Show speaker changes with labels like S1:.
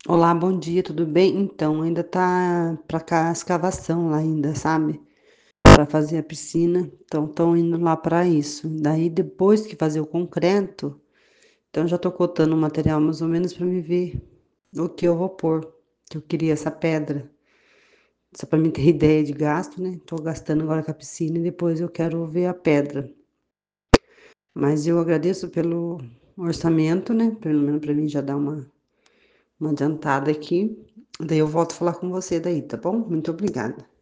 S1: Olá, bom dia, tudo bem? Então, ainda tá pra cá a escavação lá ainda, sabe? Para fazer a piscina. Então, estão indo lá para isso. Daí, depois que fazer o concreto, então já tô cotando o material mais ou menos para me ver o que eu vou pôr. Que eu queria essa pedra. Só para me ter ideia de gasto, né? Tô gastando agora com a piscina e depois eu quero ver a pedra. Mas eu agradeço pelo orçamento, né? Pelo menos para mim já dar uma adiantada aqui. Daí eu volto a falar com você daí, tá bom? Muito obrigada.